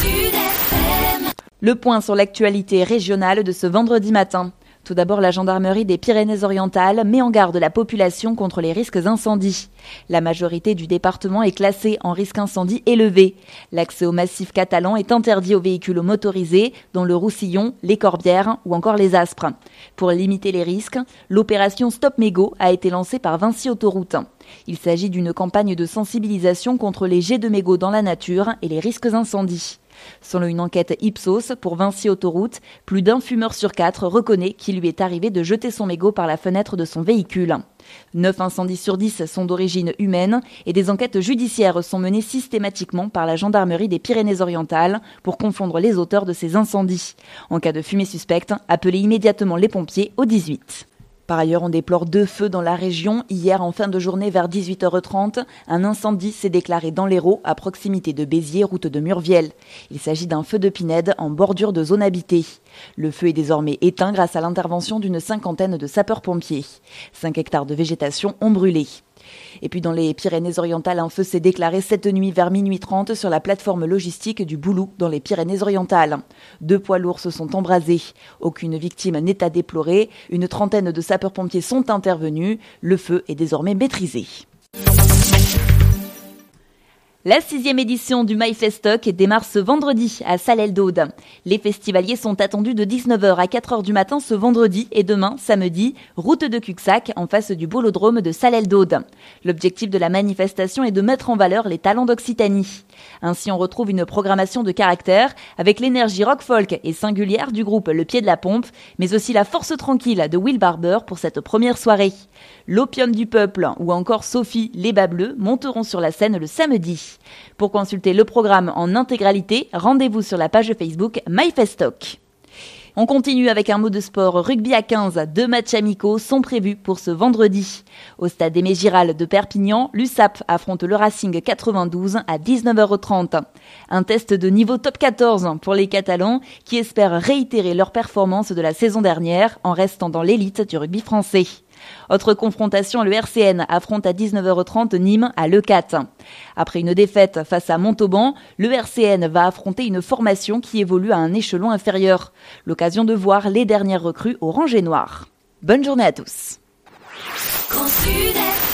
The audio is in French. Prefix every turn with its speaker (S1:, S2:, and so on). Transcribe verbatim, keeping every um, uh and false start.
S1: Le point sur l'actualité régionale de ce vendredi matin. Tout d'abord, la gendarmerie des Pyrénées-Orientales met en garde la population contre les risques d'incendie. La majorité du département est classée en risque incendie élevé. L'accès au massif catalan est interdit aux véhicules motorisés, dont le Roussillon, les Corbières ou encore les Aspres. Pour limiter les risques, l'opération Stop Mégots a été lancée par Vinci Autoroute. Il s'agit d'une campagne de sensibilisation contre les jets de mégots dans la nature et les risques d'incendie. Selon une enquête Ipsos pour Vinci Autoroute, plus d'un fumeur sur quatre reconnaît qu'il lui est arrivé de jeter son mégot par la fenêtre de son véhicule. neuf incendies sur dix sont d'origine humaine et des enquêtes judiciaires sont menées systématiquement par la gendarmerie des Pyrénées-Orientales pour confondre les auteurs de ces incendies. En cas de fumée suspecte, appelez immédiatement les pompiers au dix-huit. Par ailleurs, on déplore deux feux dans la région. Hier, en fin de journée, vers dix-huit heures trente, un incendie s'est déclaré dans l'Hérault, à proximité de Béziers, route de Murviel. Il s'agit d'un feu de pinède en bordure de zone habitée. Le feu est désormais éteint grâce à l'intervention d'une cinquantaine de sapeurs-pompiers. Cinq hectares de végétation ont brûlé. Et puis dans les Pyrénées-Orientales, un feu s'est déclaré cette nuit vers minuit trente sur la plateforme logistique du Boulou dans les Pyrénées-Orientales. Deux poids lourds se sont embrasés. Aucune victime n'est à déplorer. Une trentaine de sapeurs-pompiers sont intervenus. Le feu est désormais maîtrisé. La sixième édition du MyFestoc démarre ce vendredi à Salelles-d'Aude. Les festivaliers sont attendus de dix-neuf heures à quatre heures du matin ce vendredi et demain, samedi, route de Cuxac, en face du bolodrome de Salelles-d'Aude. L'objectif de la manifestation est de mettre en valeur les talents d'Occitanie. Ainsi, on retrouve une programmation de caractère avec l'énergie rock-folk et singulière du groupe Le Pied de la Pompe, mais aussi la force tranquille de Will Barber pour cette première soirée. L'Opium du Peuple ou encore Sophie Les Bas Bleus monteront sur la scène le samedi. Pour consulter le programme en intégralité, rendez-vous sur la page Facebook MyFestoc. On continue avec un mot de sport rugby à quinze. Deux matchs amicaux sont prévus pour ce vendredi. Au stade Aimé Giral de Perpignan, l'U S A P affronte le Racing quatre-vingt-douze à dix-neuf heures trente. Un test de niveau top quatorze pour les Catalans qui espèrent réitérer leur performance de la saison dernière en restant dans l'élite du rugby français. Autre confrontation, le R C N affronte à dix-neuf heures trente Nîmes à Leucate. Après une défaite face à Montauban, le R C N va affronter une formation qui évolue à un échelon inférieur. L'occasion de voir les dernières recrues orange et noir. Bonne journée à tous.